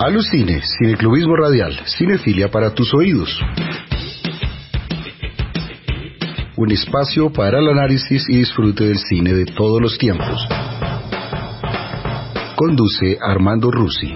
Alucine, Cineclubismo Radial, cinefilia para tus oídos. Un espacio para el análisis y disfrute del cine de todos los tiempos. Conduce Armando Rusi.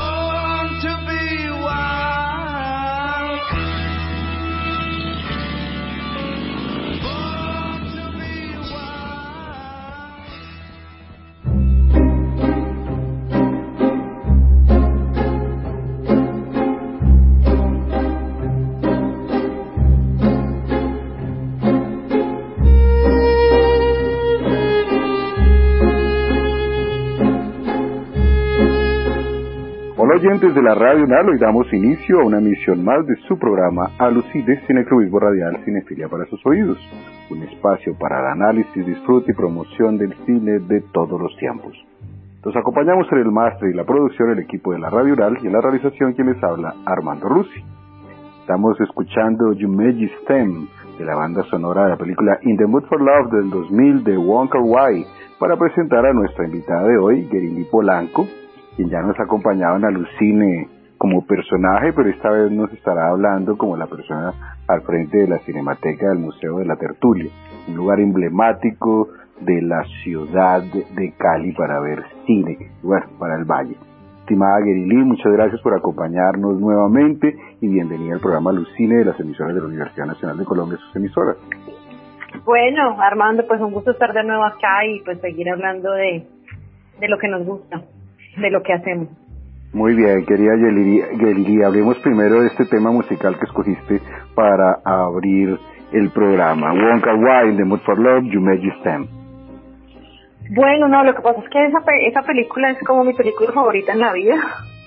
Oyentes de la Radio Nalo, y damos inicio a una emisión más de su programa Alucine, Cineclubismo Radial, cinefilia para sus oídos, un espacio para el análisis, disfrute y promoción del cine de todos los tiempos. Los acompañamos en el máster y la producción el equipo de la Radio Nalo, y en la realización quien les habla, Armando Rusi. Estamos escuchando Yumeji's Theme, de la banda sonora de la película In the Mood for Love del 2000 de Wong Kar-wai, para presentar a nuestra invitada de hoy, Gerily Polanco, quien ya nos ha acompañado en Alucine como personaje, pero esta vez nos estará hablando como la persona al frente de la Cinemateca del Museo de la Tertulia, un lugar emblemático de la ciudad de Cali para ver cine, bueno, para el Valle. Estimada Gerily, muchas gracias por acompañarnos nuevamente y bienvenida al programa Alucine de las emisoras de la Universidad Nacional de Colombia, sus emisoras. Bueno, Armando, pues un gusto estar de nuevo acá y pues seguir hablando de lo que nos gusta, de lo que hacemos. Muy bien, querida Gerily, hablemos primero de este tema musical que escogiste para abrir el programa. Wong Kar-wai, In the Mood for Love, Yumeji's Theme. Bueno, no, lo que pasa es que esa película es como mi película favorita en la vida.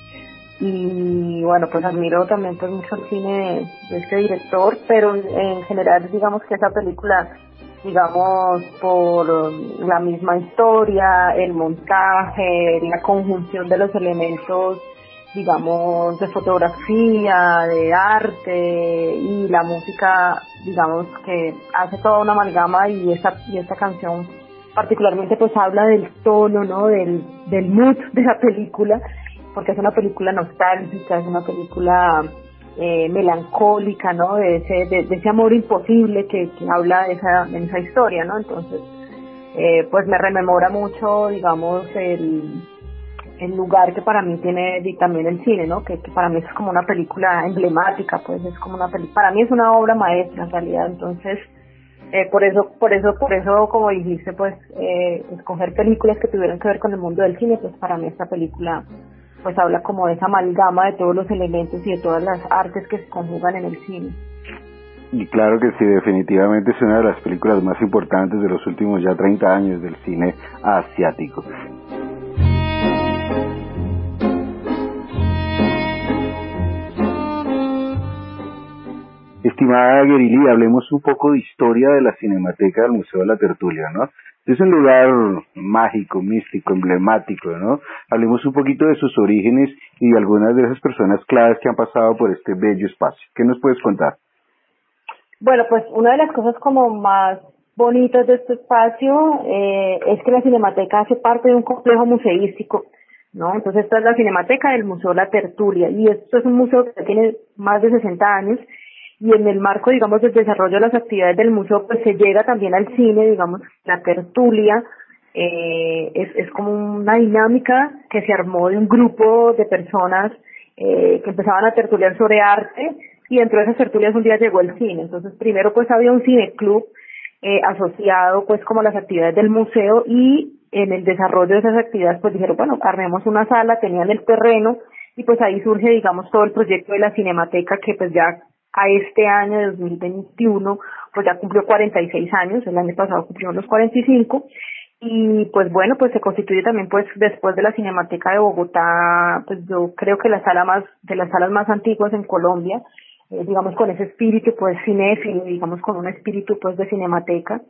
Y bueno, pues admiro también pues mucho el cine de este director, pero en general digamos que esa película, digamos, por la misma historia, el montaje, la conjunción de los elementos, digamos, de fotografía, de arte y la música, digamos, que hace toda una amalgama, y esta canción particularmente pues habla del tono, ¿no? Del mood de la película, porque es una película nostálgica, es una película melancólica, ¿no? De ese amor imposible que habla en esa historia, ¿no? Entonces, pues me rememora mucho, digamos, el lugar que para mí tiene también el cine, ¿no? Que para mí es como una película emblemática, pues es como para mí es una obra maestra en realidad. Entonces, por eso, como dijiste, pues escoger películas que tuvieran que ver con el mundo del cine, pues para mí esta película pues habla como de esa amalgama de todos los elementos y de todas las artes que se conjugan en el cine. Y claro que sí, definitivamente es una de las películas más importantes de los últimos ya 30 años del cine asiático. Estimada Gerily, hablemos un poco de historia de la Cinemateca del Museo de la Tertulia, ¿no? Es un lugar mágico, místico, emblemático, ¿no? Hablemos un poquito de sus orígenes y de algunas de esas personas claves que han pasado por este bello espacio. ¿Qué nos puedes contar? Bueno, pues una de las cosas como más bonitas de este espacio es que la Cinemateca hace parte de un complejo museístico, ¿no? Entonces esta es la Cinemateca del Museo La Tertulia, y esto es un museo que tiene más de 60 años, y en el marco, digamos, del desarrollo de las actividades del museo, pues se llega también al cine, digamos. La tertulia es como una dinámica que se armó de un grupo de personas que empezaban a tertuliar sobre arte, y dentro de esas tertulias un día llegó el cine. Entonces primero pues había un cineclub asociado pues como a las actividades del museo, y en el desarrollo de esas actividades pues dijeron, bueno, armemos una sala, tenían el terreno, y pues ahí surge, digamos, todo el proyecto de la Cinemateca, que pues ya a este año de 2021 pues ya cumplió 46 años, el año pasado cumplió los 45, y pues bueno, pues se constituye también pues después de la Cinemateca de Bogotá, pues yo creo que de las salas más antiguas en Colombia, digamos con ese espíritu pues cinéfilo, digamos con un espíritu pues de cinemateca,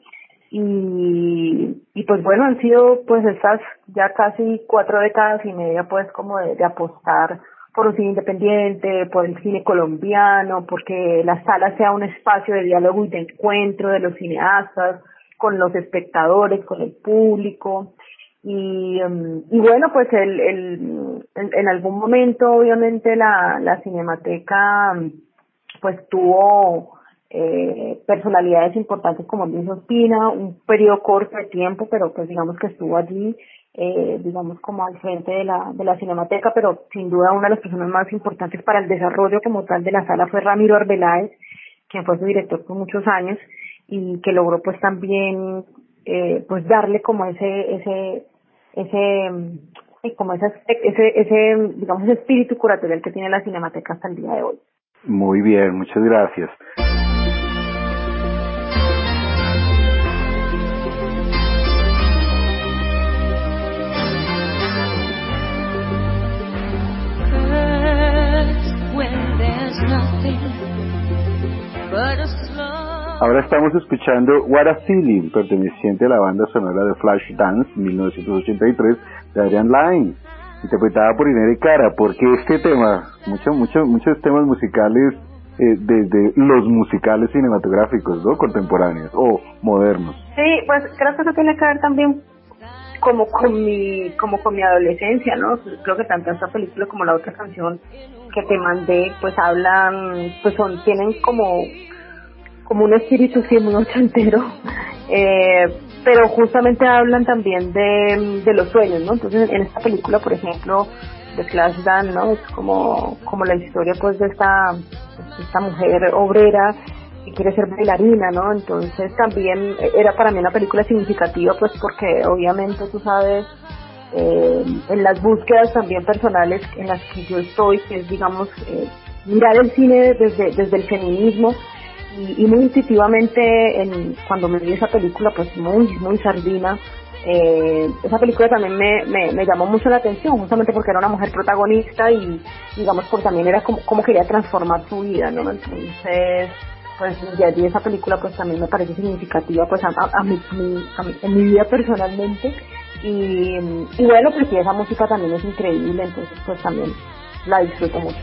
y pues bueno, han sido pues estas ya casi 4 décadas y media pues como de apostar por un cine independiente, por el cine colombiano, porque la sala sea un espacio de diálogo y de encuentro de los cineastas con los espectadores, con el público. Y bueno, pues en algún momento obviamente la Cinemateca pues tuvo personalidades importantes como Luis Ospina, un periodo corto de tiempo, pero pues digamos que estuvo allí, digamos como al frente de la Cinemateca, pero sin duda una de las personas más importantes para el desarrollo como tal de la sala fue Ramiro Arbeláez, quien fue su director por muchos años y que logró pues también pues darle como como ese digamos ese espíritu curatorial que tiene la Cinemateca hasta el día de hoy. Muy bien, muchas gracias. Ahora estamos escuchando What a Feeling, perteneciente a la banda sonora de Flashdance 1983 de Adrian Lyne, interpretada por Inés Cara. Porque este tema, muchos temas musicales, desde los musicales cinematográficos, ¿no? Contemporáneos o modernos. Sí, pues creo que eso tiene que ver también como con mi adolescencia, ¿no? Creo que tanto esta película como la otra canción que te mandé, pues hablan, pues tienen como un espíritu sí muy ochentero, pero justamente hablan también de los sueños, ¿no? Entonces en esta película, por ejemplo, de Flashdance, ¿no? Es como la historia pues de esta mujer obrera que quiere ser bailarina, ¿no? Entonces también era para mí una película significativa, pues porque obviamente tú sabes, en las búsquedas también personales en las que yo estoy, que es digamos mirar el cine desde el feminismo, y muy intuitivamente cuando me vi esa película, pues muy sardina, esa película también me llamó mucho la atención, justamente porque era una mujer protagonista y digamos porque también era como quería transformar su vida, ¿no? Entonces pues de allí esa película pues también me parece significativa pues en mi vida personalmente y bueno, pues sí, esa música también es increíble, entonces pues también la disfruto mucho.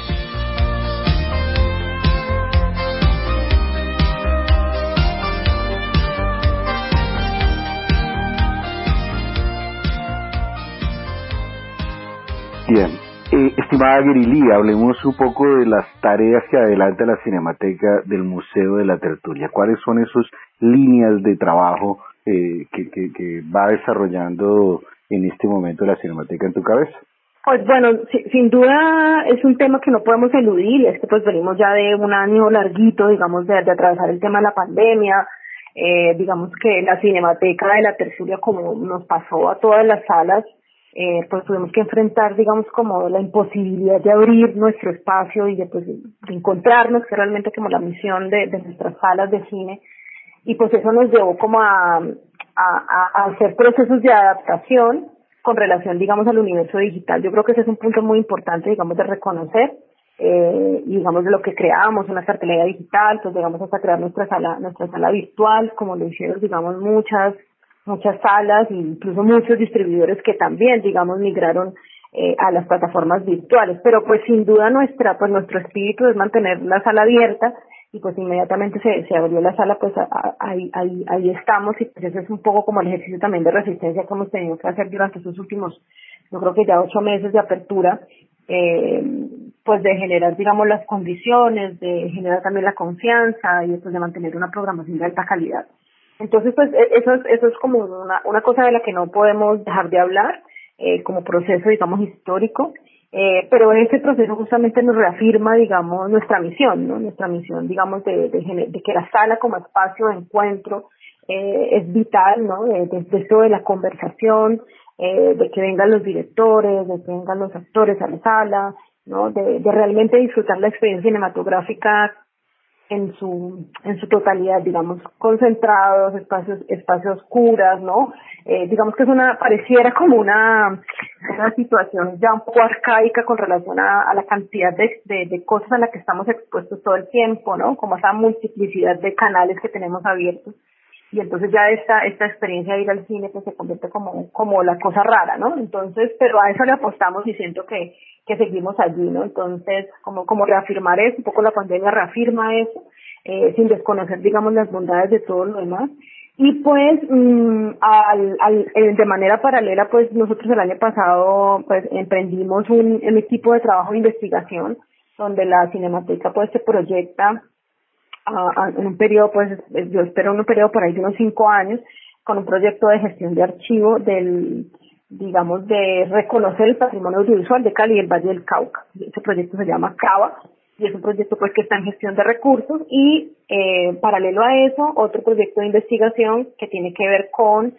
Bien, estimada Guerilí, hablemos un poco de las tareas que adelanta la Cinemateca del Museo de la Tertulia. ¿Cuáles son esas líneas de trabajo que va desarrollando en este momento la Cinemateca en tu cabeza? Pues bueno, sin duda es un tema que no podemos eludir, y es que pues venimos ya de un año larguito, digamos, de atravesar el tema de la pandemia, digamos que la Cinemateca de la Tertulia, como nos pasó a todas las salas, pues tuvimos que enfrentar, digamos, como la imposibilidad de abrir nuestro espacio y de encontrarnos, que es realmente como la misión de nuestras salas de cine, y pues eso nos llevó como a hacer procesos de adaptación con relación, digamos, al universo digital. Yo creo que ese es un punto muy importante, digamos, de reconocer, y digamos de lo que creamos, una cartelera digital, pues digamos hasta crear nuestra sala virtual, como lo hicieron, digamos, muchas salas e incluso muchos distribuidores que también, digamos, migraron a las plataformas virtuales, pero pues sin duda nuestro espíritu es mantener la sala abierta y pues inmediatamente se abrió la sala, pues ahí estamos, y pues ese es un poco como el ejercicio también de resistencia que hemos tenido que hacer durante estos últimos, yo creo que ya 8 meses de apertura, pues de generar, digamos, las condiciones, de generar también la confianza y después de mantener una programación de alta calidad. Entonces, pues eso es como una cosa de la que no podemos dejar de hablar, como proceso, digamos, histórico, pero ese proceso justamente nos reafirma, digamos, nuestra misión, ¿no? Nuestra misión, digamos, de que la sala como espacio de encuentro es vital, ¿no? De esto de la conversación, de que vengan los directores, de que vengan los actores a la sala, ¿no? De realmente disfrutar la experiencia cinematográfica en su totalidad, digamos, concentrados, espacios oscuras, ¿no? Digamos que pareciera como una situación ya un poco arcaica con relación a la cantidad de cosas a las que estamos expuestos todo el tiempo, ¿no? Como esa multiplicidad de canales que tenemos abiertos. Y entonces ya esta experiencia de ir al cine pues se convierte como la cosa rara, ¿no? Entonces, pero a eso le apostamos y siento que seguimos allí, ¿no? Entonces, como reafirmar eso, un poco la pandemia reafirma eso, sin desconocer, digamos, las bondades de todo lo demás. Y pues de manera paralela, pues nosotros el año pasado pues emprendimos un equipo de trabajo de investigación donde la Cinemateca pues se proyecta en un periodo, pues yo espero un periodo por ahí de unos 5 años, con un proyecto de gestión de archivo digamos, de reconocer el patrimonio audiovisual de Cali y el Valle del Cauca. Ese proyecto se llama CAVA y es un proyecto pues que está en gestión de recursos y paralelo a eso, otro proyecto de investigación que tiene que ver con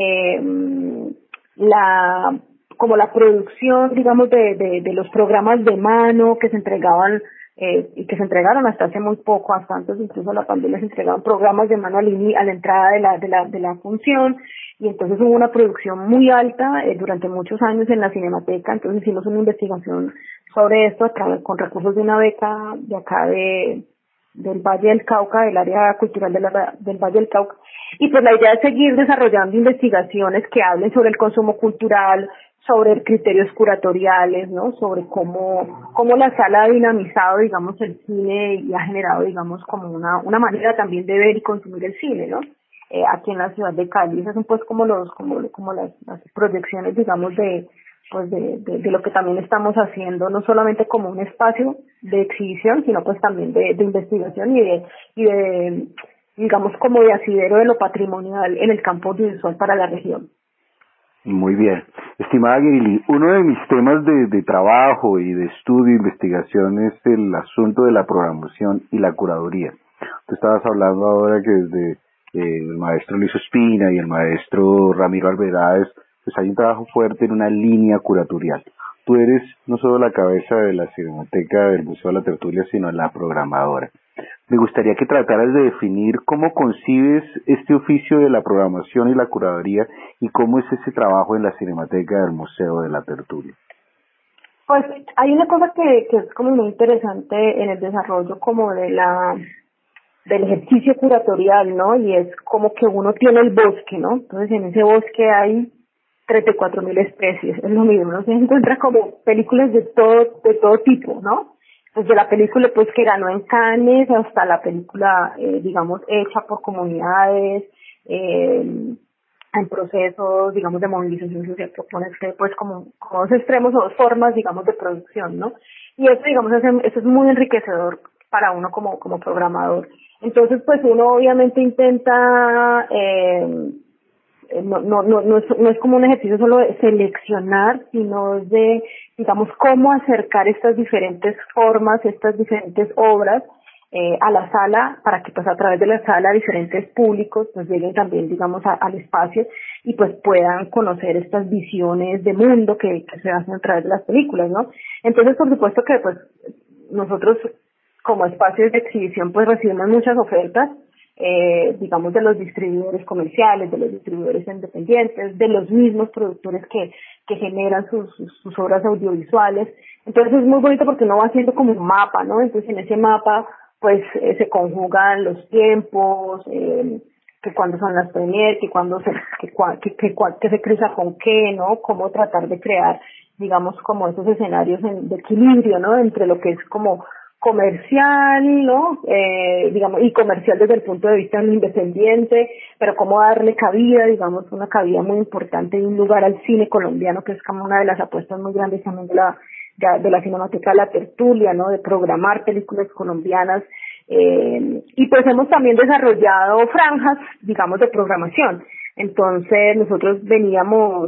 como la producción, digamos, de los programas de mano que se entregaban y que se entregaron hasta hace muy poco, hasta antes incluso de la pandemia se entregaban programas de mano a la entrada de la función, y entonces hubo una producción muy alta durante muchos años en la Cinemateca. Entonces hicimos una investigación sobre esto con recursos de una beca de acá del Valle del Cauca, del área cultural del Valle del Cauca, y pues la idea es seguir desarrollando investigaciones que hablen sobre el consumo cultural, sobre criterios curatoriales, ¿no? Sobre cómo la sala ha dinamizado, digamos, el cine y ha generado, digamos, como una manera también de ver y consumir el cine, ¿no? Aquí en la ciudad de Cali. Esas son pues como las proyecciones, digamos, de lo que también estamos haciendo, no solamente como un espacio de exhibición, sino pues también de investigación y de digamos como de asidero de lo patrimonial en el campo audiovisual para la región. Muy bien. Estimada Guerili, uno de mis temas de trabajo y de estudio e investigación es el asunto de la programación y la curaduría. Tú estabas hablando ahora que desde el maestro Luis Ospina y el maestro Ramiro Alvarez, pues hay un trabajo fuerte en una línea curatorial. Tú eres no solo la cabeza de la Cinemateca del Museo de la Tertulia, sino la programadora. Me gustaría que trataras de definir cómo concibes este oficio de la programación y la curaduría y cómo es ese trabajo en la Cinemateca del Museo de la Tertulia. Pues hay una cosa que es como muy interesante en el desarrollo como del ejercicio curatorial, ¿no? Y es como que uno tiene el bosque, ¿no? Entonces en ese bosque hay 34.000 especies, es lo mismo, ¿no? Se encuentra como películas de todo tipo, ¿no? Desde la película pues que ganó en Cannes hasta la película, digamos, hecha por comunidades, en procesos, digamos, de movilización social, que ponerse pues como dos extremos o dos formas, digamos, de producción, ¿no? Y eso, digamos, eso es muy enriquecedor para uno como programador. Entonces, pues uno obviamente intenta, no es como un ejercicio solo de seleccionar, sino de, digamos, cómo acercar estas diferentes formas, estas diferentes obras a la sala, para que pues a través de la sala diferentes públicos pues lleguen también, digamos, al espacio y pues puedan conocer estas visiones de mundo que se hacen a través de las películas, ¿no? Entonces, por supuesto que pues nosotros como espacios de exhibición pues recibimos muchas ofertas, digamos, de los distribuidores comerciales, de los distribuidores independientes, de los mismos productores que generan sus obras audiovisuales. Entonces es muy bonito porque uno va haciendo como un mapa, ¿no? Entonces en ese mapa pues se conjugan los tiempos, que cuándo son las premieres, que se cruza con qué, ¿no? Cómo tratar de crear, digamos, como esos escenarios de equilibrio, ¿no? Entre lo que es como comercial, ¿no? Digamos, y comercial desde el punto de vista del independiente, pero cómo darle cabida, digamos, una cabida muy importante y un lugar al cine colombiano, que es como una de las apuestas muy grandes también de la Cinemateca de la Tertulia, ¿no? De programar películas colombianas, y pues hemos también desarrollado franjas, digamos, de programación. Entonces nosotros veníamos,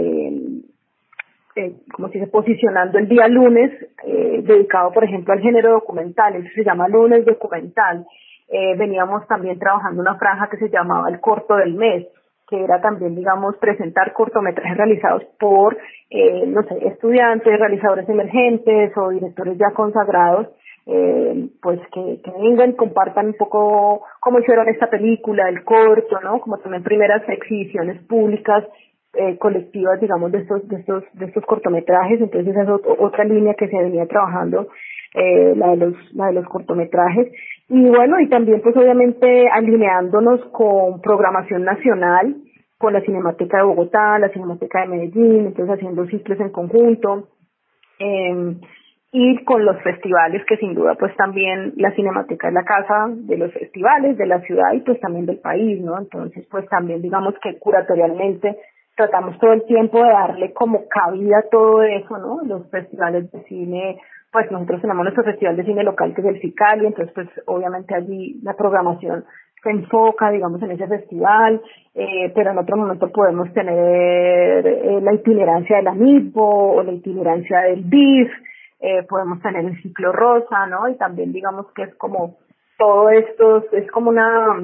como se dice, posicionando el día lunes, dedicado por ejemplo al género documental, eso se llama lunes documental. Veníamos también trabajando una franja que se llamaba el corto del mes, que era también, digamos, presentar cortometrajes realizados por, no sé, estudiantes, realizadores emergentes o directores ya consagrados, pues que vengan, compartan un poco cómo hicieron esta película, el corto, ¿no? Como también primeras exhibiciones públicas, colectivas, digamos, de estos cortometrajes. Entonces esa es otra línea que se venía trabajando, la de los cortometrajes. Y bueno, y también pues obviamente alineándonos con programación nacional, con la Cinemateca de Bogotá, la Cinemateca de Medellín, entonces haciendo ciclos en conjunto. y con los festivales, que sin duda pues también la Cinemateca es la casa de los festivales de la ciudad y pues también del país, ¿no? Entonces pues también digamos que curatorialmente tratamos todo el tiempo de darle como cabida a todo eso, ¿no? Los festivales de cine, pues nosotros tenemos nuestro festival de cine local que es el Cicali, entonces pues obviamente allí la programación se enfoca, digamos, en ese festival, pero en otro momento podemos tener la itinerancia de la MIPO o la itinerancia del BIF, podemos tener el ciclo rosa, ¿no? Y también digamos que es como todo esto, es como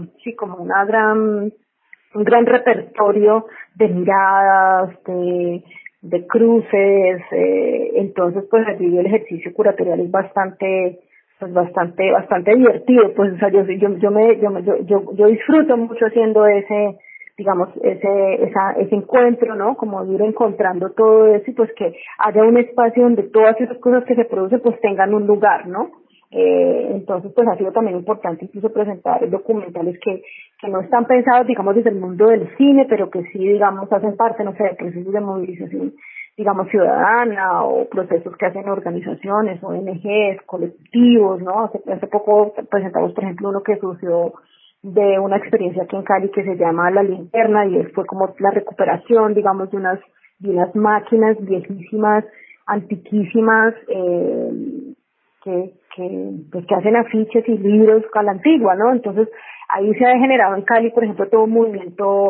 un gran repertorio de miradas, de cruces, entonces pues allí el ejercicio curatorial es bastante divertido, pues o sea yo disfruto mucho haciendo ese encuentro, ¿no? Como ir encontrando todo eso y pues que haya un espacio donde todas esas cosas que se producen pues tengan un lugar, ¿no? Entonces pues ha sido también importante incluso presentar documentales que no están pensados digamos desde el mundo del cine, pero que sí digamos hacen parte, no sé, de procesos de movilización digamos ciudadana o procesos que hacen organizaciones, ONGs, colectivos, ¿no? Hace poco presentamos por ejemplo uno que surgió de una experiencia aquí en Cali que se llama La Linterna y fue como la recuperación digamos de unas máquinas viejísimas, antiquísimas, que hacen afiches y libros a la antigua, ¿no? Entonces ahí se ha generado en Cali, por ejemplo, todo un movimiento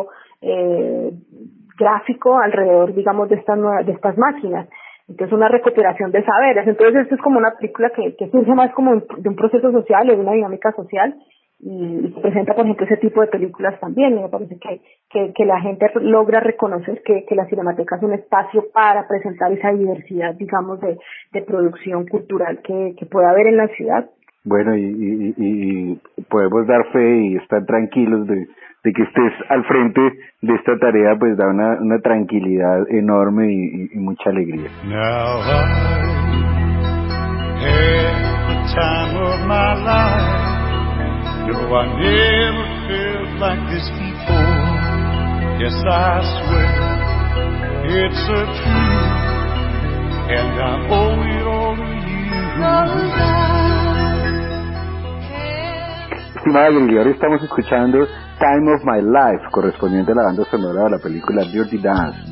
gráfico alrededor, digamos, de estas máquinas. Entonces una recuperación de saberes. Entonces esto es como una película que surge más como de un proceso social, de una dinámica social y presenta, por ejemplo, ese tipo de películas también. Me parece que la gente logra reconocer que la Cinemateca es un espacio para presentar esa diversidad, digamos, de producción cultural que puede haber en la ciudad. Bueno, y podemos dar fe y estar tranquilos de que estés al frente de esta tarea, pues da una tranquilidad enorme y mucha alegría. Now I had the time of my life. No, I never felt like this before. Yes, I swear it's a truth, and I owe it all to you. Estimada Lili, ahora estamos escuchando Time of My Life, correspondiente a la banda sonora de la película Dirty Dance,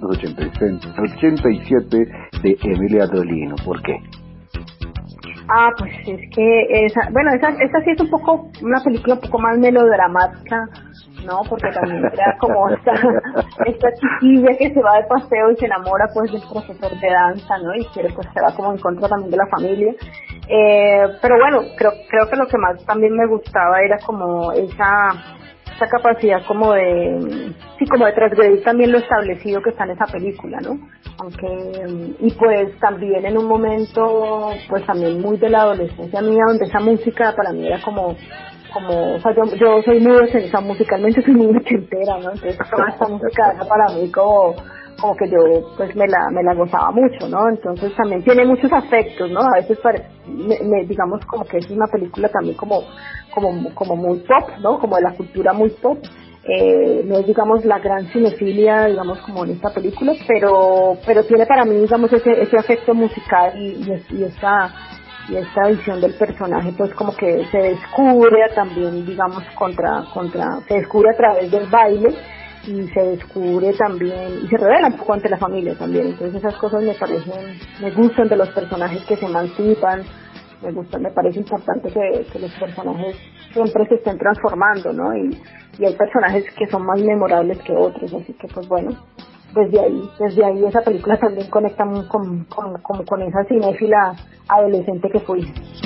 1987, de Emilia Dolino. ¿Por qué? Pues es que esa sí es un poco, una película un poco más melodramática, ¿no? Porque también era como esta chiquilla que se va de paseo y se enamora pues del profesor de danza, ¿no? Y quiere pues se va como en contra también de la familia. Pero bueno, creo que lo que más también me gustaba era como esa capacidad como de transgredir también lo establecido que está en esa película, ¿no? Y pues también en un momento pues también muy de la adolescencia mía, donde esa música para mí era como o sea, yo soy muy esa musicalmente soy muy ochentera, ¿no? Entonces toda esta música era para mí como que yo pues me la gozaba mucho, ¿no? Entonces también tiene muchos aspectos, ¿no? A veces digamos como que es una película también como muy pop, ¿no? Como de la cultura muy pop. No es digamos la gran cinefilia digamos como en esta película, pero tiene para mí digamos ese afecto musical y esta visión del personaje pues como que se descubre también digamos se descubre a través del baile y se descubre también y se revela un poco ante la familia también. Entonces esas cosas me gustan de los personajes que se emancipan, me parece importante que los personajes siempre se estén transformando, ¿no? Y hay personajes que son más memorables que otros, así que pues bueno, desde ahí esa película también conecta con esa cinéfila adolescente que fui.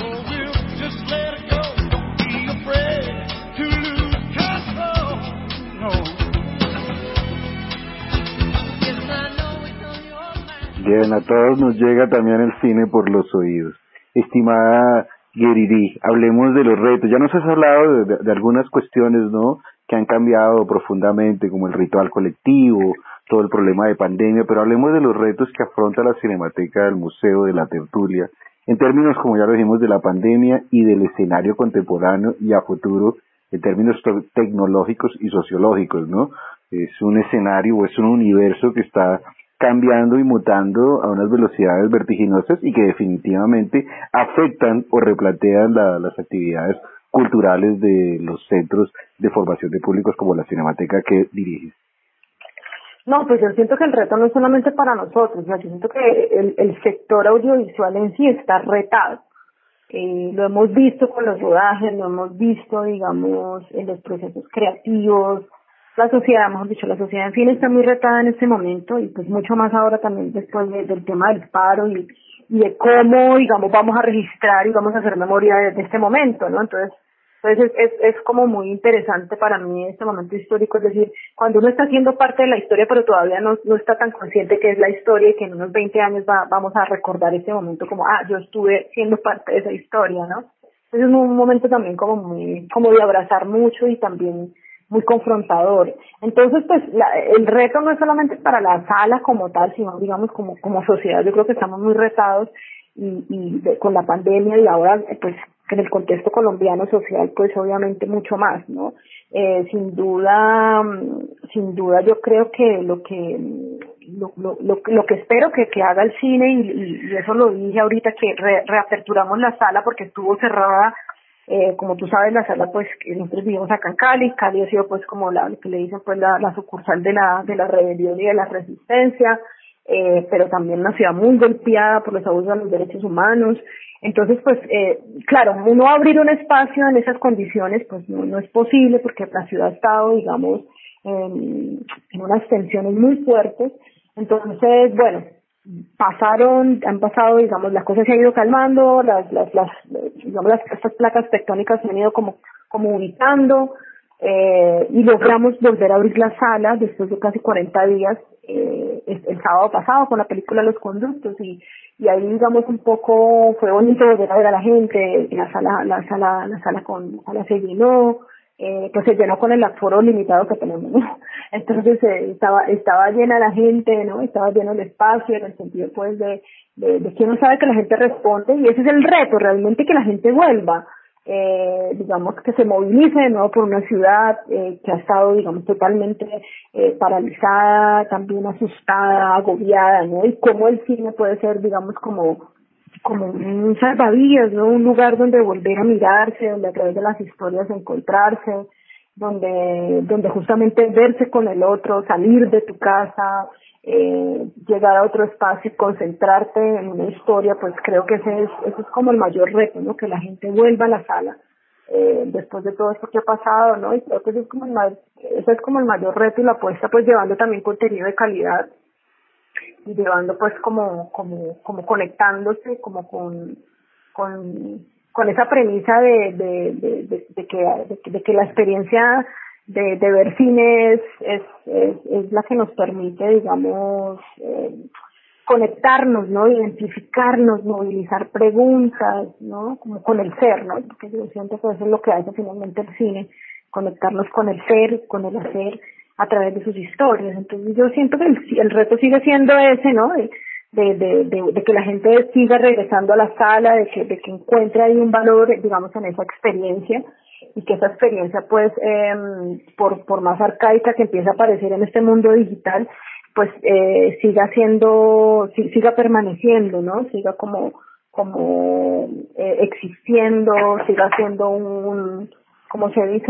Bien, a todos nos llega también el cine por los oídos. Estimada Geridi, hablemos de los retos. Ya nos has hablado de algunas cuestiones, ¿no?, que han cambiado profundamente, como el ritual colectivo, todo el problema de pandemia, pero hablemos de los retos que afronta la Cinemateca del Museo de la Tertulia, en términos, como ya lo dijimos, de la pandemia y del escenario contemporáneo y a futuro, en términos tecnológicos y sociológicos, ¿no? Es un escenario o es un universo que está cambiando y mutando a unas velocidades vertiginosas y que definitivamente afectan o replantean las actividades culturales de los centros de formación de públicos como la Cinemateca que diriges. No, pues yo siento que el reto no es solamente para nosotros, o sea, yo siento que el sector audiovisual en sí está retado. Lo hemos visto con los rodajes, lo hemos visto, digamos, en los procesos creativos. La sociedad, mejor dicho, la sociedad en fin está muy retada en este momento y pues mucho más ahora también después del tema del paro y de cómo, digamos, vamos a registrar y vamos a hacer memoria de este momento, ¿no? Entonces es como muy interesante para mí este momento histórico, es decir, cuando uno está haciendo parte de la historia pero todavía no está tan consciente que es la historia y que en unos 20 años vamos a recordar este momento como, yo estuve siendo parte de esa historia, ¿no? Entonces es un momento también como de abrazar mucho y también muy confrontador. Entonces, pues, el reto no es solamente para la sala como tal, sino, digamos, como sociedad. Yo creo que estamos muy retados con la pandemia y ahora, pues, en el contexto colombiano social, pues, obviamente mucho más, ¿no? Sin duda, yo creo que lo que espero que haga el cine, y eso lo dije ahorita, que reaperturamos la sala porque estuvo cerrada. Como tú sabes, la sala, pues, que nosotros vivimos acá en Cali ha sido, pues, como lo que le dicen, pues, la sucursal de la rebelión y de la resistencia, pero también una ciudad muy golpeada por los abusos de los derechos humanos. Entonces, pues, claro, uno abrir un espacio en esas condiciones, pues, no es posible porque la ciudad ha estado, digamos, en unas tensiones muy fuertes. Entonces, bueno, han pasado, digamos, las cosas se han ido calmando, estas placas tectónicas se han ido como ubicando, y logramos volver a abrir la sala después de casi 40 días, el sábado pasado con la película Los Conductos, y ahí, digamos, un poco fue bonito volver a ver a la gente, la sala se llenó, pues se llenó con el aforo limitado que tenemos, ¿no? Entonces estaba llena la gente, ¿no? Estaba lleno el espacio, en el sentido, pues, de que uno sabe que la gente responde, y ese es el reto, realmente, que la gente vuelva, digamos, que se movilice de nuevo por una ciudad que ha estado, digamos, totalmente paralizada, también asustada, agobiada, ¿no? Y cómo el cine puede ser, digamos, como un salvavidas, ¿no? Un lugar donde volver a mirarse, donde a través de las historias encontrarse, donde justamente verse con el otro, salir de tu casa, llegar a otro espacio y concentrarte en una historia. Pues creo que ese es como el mayor reto, ¿no? Que la gente vuelva a la sala después de todo esto que ha pasado, ¿no? Y creo que ese es como el mayor reto, y la apuesta, pues, llevando también contenido de calidad y llevando, pues, como conectándose como con esa premisa de que la experiencia de ver cine es la que nos permite, digamos, conectarnos, ¿no? Identificarnos, movilizar preguntas, ¿no? Como con el ser, ¿no? Porque yo siento que eso es lo que hace finalmente el cine, conectarnos con el ser, con el hacer, a través de sus historias. Entonces yo siento que el reto sigue siendo ese, ¿no? De que la gente siga regresando a la sala, de que encuentre ahí un valor, digamos, en esa experiencia, y que esa experiencia, pues, por más arcaica que empiece a aparecer en este mundo digital, pues siga permaneciendo, ¿no? Siga como existiendo, siga siendo como se dice,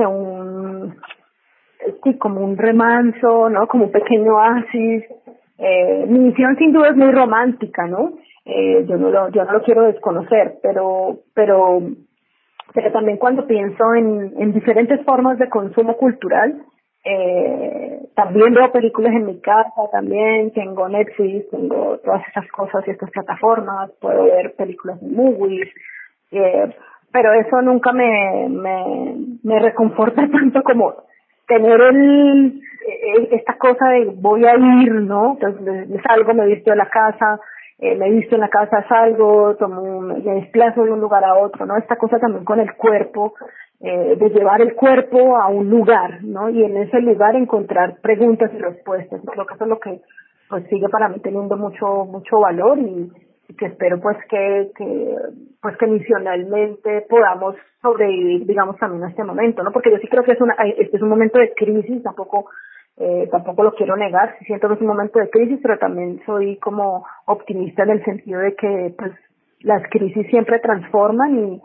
sí, como un remanso, ¿no? Como un pequeño oasis. Mi misión sin duda es muy romántica, ¿no? Yo no lo quiero desconocer, pero también cuando pienso en diferentes formas de consumo cultural, también veo películas en mi casa, también tengo Netflix, tengo todas esas cosas y estas plataformas, puedo ver películas en Movies, pero eso nunca me reconforta tanto como tener esta cosa de voy a ir, ¿no? Entonces salgo, me visto de la casa, salgo, me desplazo de un lugar a otro, ¿no? Esta cosa también con el cuerpo, de llevar el cuerpo a un lugar, ¿no? Y en ese lugar encontrar preguntas y respuestas. Y creo que eso es lo que, pues, sigue para mí teniendo mucho valor, y que espero, pues, que misionalmente podamos sobrevivir, digamos, también a este momento, ¿no? Porque yo sí creo que este es un momento de crisis. Tampoco tampoco lo quiero negar, sí siento que es un momento de crisis, pero también soy como optimista en el sentido de que pues las crisis siempre transforman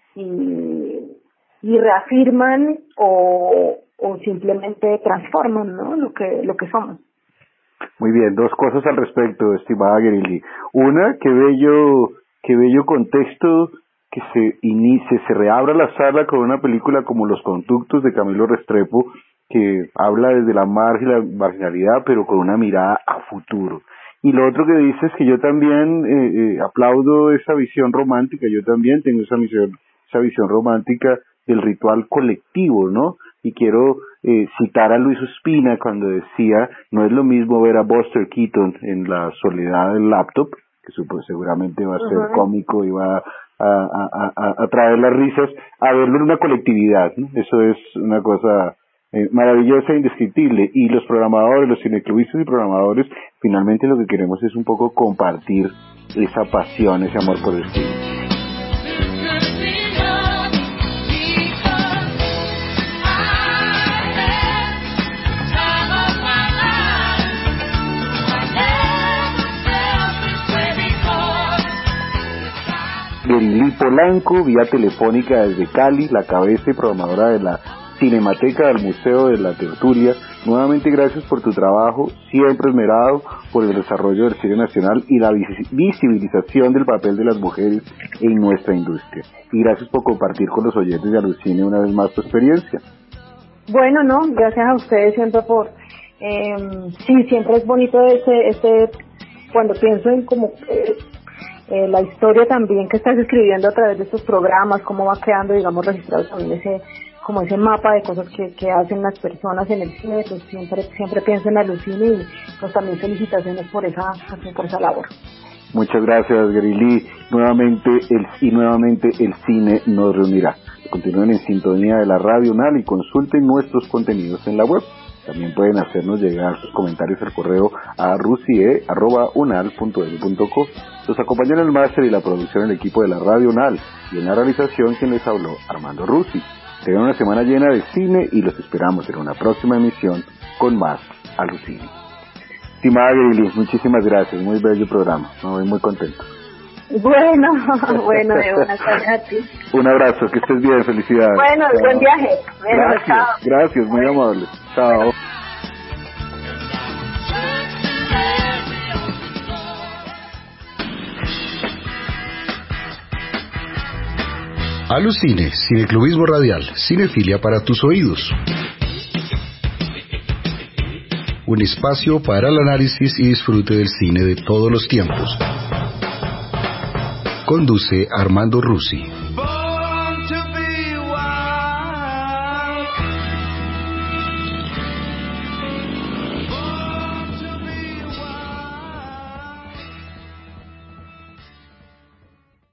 y reafirman o simplemente transforman, ¿no? lo que somos. Muy bien, dos cosas al respecto, estimada Gerili. Una, qué bello contexto que se reabra la sala con una película como Los Conductos de Camilo Restrepo, que habla desde la marginalidad, pero con una mirada a futuro. Y lo otro que dices es que yo también aplaudo esa visión romántica, yo también tengo esa visión romántica del ritual colectivo, ¿no? Y quiero citar a Luis Ospina cuando decía, no es lo mismo ver a Buster Keaton en la soledad del laptop, que seguramente va a ser cómico y va a traer las risas, a verlo en una colectividad, ¿no? Eso es una cosa maravillosa e indescriptible. Y los programadores, los cineclubistas y programadores, finalmente lo que queremos es un poco compartir esa pasión, ese amor por el cine. Gerili Polanco, vía telefónica desde Cali, la cabeza y programadora de la Cinemateca del Museo de la Tertulia. Nuevamente gracias por tu trabajo, siempre esmerado por el desarrollo del cine nacional y la visibilización del papel de las mujeres en nuestra industria. Y gracias por compartir con los oyentes de Alucine una vez más tu experiencia. Bueno, no, gracias a ustedes siempre por... sí, siempre es bonito cuando pienso en como... la historia también que estás escribiendo a través de estos programas, cómo va quedando, digamos, registrado también ese mapa de cosas que hacen las personas en el cine, pues siempre pienso en Alucine y pues también felicitaciones por esa labor. Muchas gracias, Gerili. Nuevamente el cine nos reunirá. Continúen en sintonía de la Radio UNAL y consulten nuestros contenidos en la web. También pueden hacernos llegar sus comentarios al correo a rusie@unal.edu.co. Los acompañan en el máster y la producción el equipo de la Radio UNAL, y en la realización quien les habló, Armando Rusi. Tengan una semana llena de cine y los esperamos en una próxima emisión con más Alucine. Estimada Gerili, muchísimas gracias, muy bello programa, me voy muy contento. Bueno, de buenas tardes a ti. Un abrazo, que estés bien, felicidades. Bueno, chao. Buen viaje. Bueno, gracias, muy amable. Chao. Alucine, cineclubismo radial, cinefilia para tus oídos. Un espacio para el análisis y disfrute del cine de todos los tiempos. Conduce Armando Rusi.